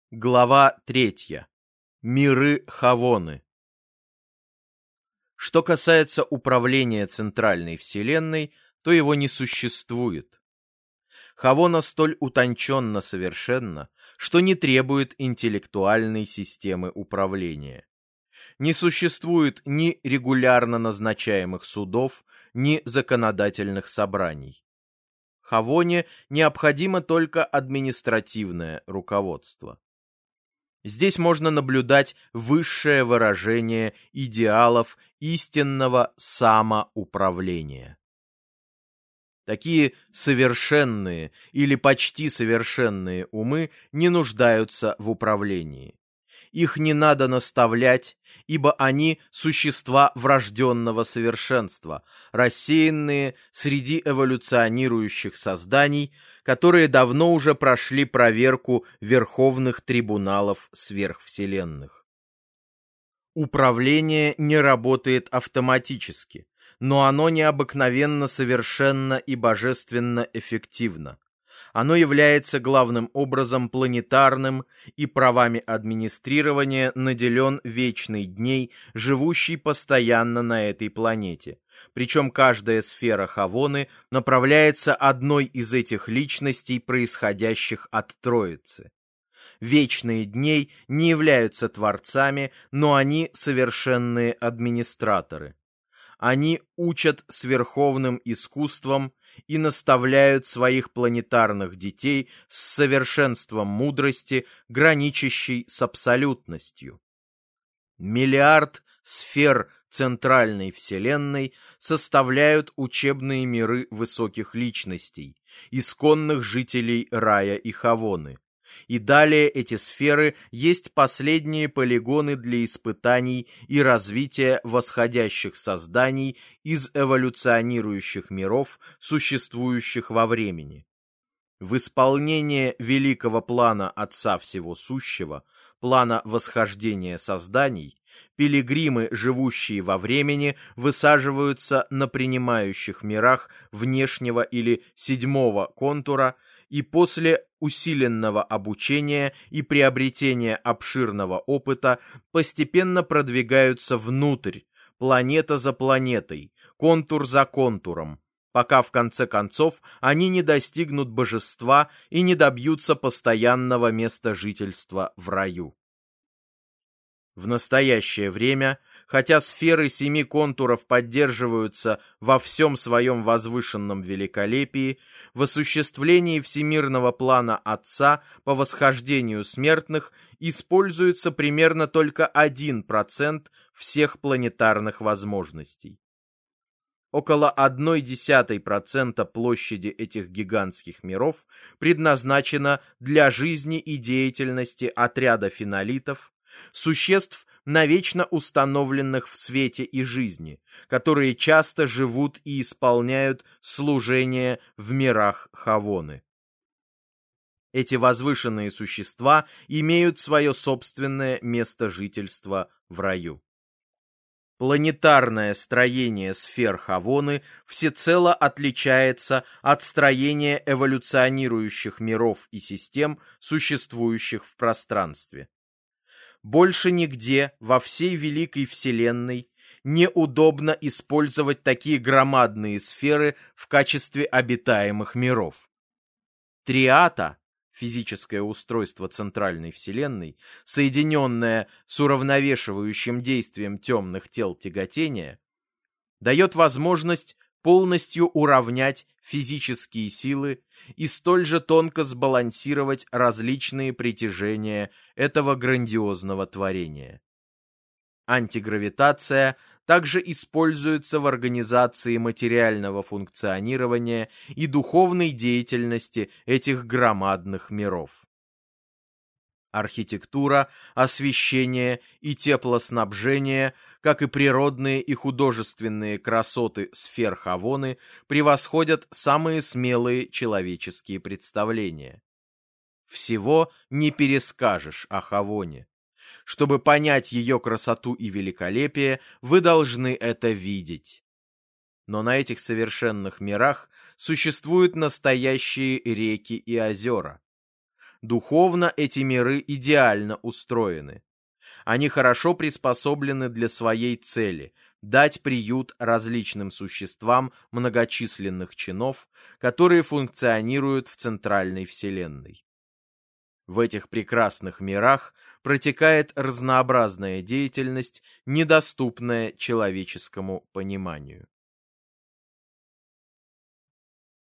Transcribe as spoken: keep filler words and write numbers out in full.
Глава третья. Миры Хавоны. Что касается управления центральной вселенной, то его не существует. Хавона столь утонченно совершенна, что не требует интеллектуальной системы управления. Не существует ни регулярно назначаемых судов, ни законодательных собраний. Хавоне необходимо только административное руководство. Здесь можно наблюдать высшее выражение идеалов истинного самоуправления. Такие совершенные или почти совершенные умы не нуждаются в управлении. Их не надо наставлять, ибо они существа врожденного совершенства, рассеянные среди эволюционирующих созданий, которые давно уже прошли проверку верховных трибуналов сверхвселенных. Управление не работает автоматически, но оно необыкновенно совершенно и божественно эффективно. Оно является главным образом планетарным, и правами администрирования наделен Вечный Дней, живущий постоянно на этой планете. Причем каждая сфера Хавоны направляется одной из этих личностей, происходящих от Троицы. Вечные Дней не являются творцами, но они совершенные администраторы. Они учат с верховным искусством и наставляют своих планетарных детей с совершенством мудрости, граничащей с абсолютностью. Миллиард сфер центральной вселенной составляют учебные миры высоких личностей, исконных жителей рая и Хавоны. И далее эти сферы есть последние полигоны для испытаний и развития восходящих созданий из эволюционирующих миров, существующих во времени. В исполнение великого плана Отца Всего Сущего, плана восхождения созданий, пилигримы, живущие во времени, высаживаются на принимающих мирах внешнего или седьмого контура, и после усиленного обучения и приобретения обширного опыта постепенно продвигаются внутрь, планета за планетой, контур за контуром, пока в конце концов они не достигнут божества и не добьются постоянного места жительства в раю. В настоящее время, хотя сферы семи контуров поддерживаются во всем своем возвышенном великолепии, в осуществлении всемирного плана Отца по восхождению смертных используется примерно только один процент всех планетарных возможностей. Около одной десятой процента площади этих гигантских миров предназначено для жизни и деятельности отряда фенолитов, существ, навечно установленных в свете и жизни, которые часто живут и исполняют служение в мирах Хавоны. Эти возвышенные существа имеют свое собственное место жительства в раю. Планетарное строение сфер Хавоны всецело отличается от строения эволюционирующих миров и систем, существующих в пространстве. Больше нигде во всей великой вселенной неудобно использовать такие громадные сферы в качестве обитаемых миров. Триата, физическое устройство центральной вселенной, соединенное с уравновешивающим действием темных тел тяготения, дает возможность полностью уравнять физические силы и столь же тонко сбалансировать различные притяжения этого грандиозного творения. Антигравитация также используется в организации материального функционирования и духовной деятельности этих громадных миров. Архитектура, освещение и теплоснабжение, как и природные и художественные красоты сфер Хавоны, превосходят самые смелые человеческие представления. Всего не перескажешь о Хавоне. Чтобы понять ее красоту и великолепие, вы должны это видеть. Но на этих совершенных мирах существуют настоящие реки и озера. Духовно эти миры идеально устроены. Они хорошо приспособлены для своей цели – дать приют различным существам многочисленных чинов, которые функционируют в центральной вселенной. В этих прекрасных мирах протекает разнообразная деятельность, недоступная человеческому пониманию.